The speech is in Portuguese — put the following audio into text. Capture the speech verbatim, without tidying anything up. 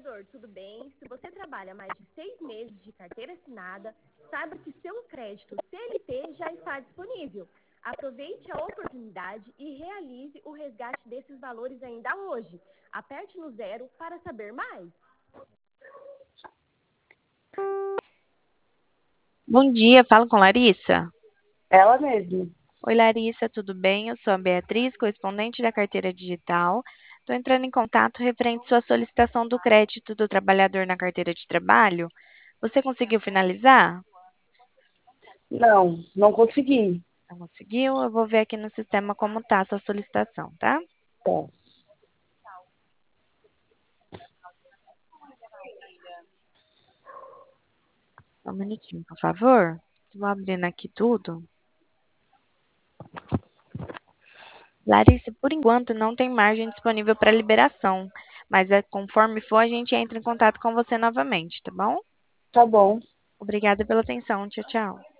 trabalhador, tudo bem? Se você trabalha mais de seis meses de carteira assinada, saiba que seu crédito C L T já está disponível. Aproveite a oportunidade e realize o resgate desses valores ainda hoje. Aperte no zero para saber mais. Bom dia, falo com Larissa. Ela mesma. Oi, Larissa, tudo bem? Eu sou a Beatriz, correspondente da carteira digital. Estou entrando em contato referente à sua solicitação do crédito do trabalhador na carteira de trabalho. Você conseguiu finalizar? Não, não consegui. Não conseguiu? Eu vou ver aqui no sistema como está a sua solicitação, tá? Tá. Só um minutinho, por favor. Estou abrindo aqui tudo. Larissa, por enquanto não tem margem disponível para liberação, mas é, conforme for, a gente entra em contato com você novamente, tá bom? Tá bom. Obrigada pela atenção. Tchau, tchau.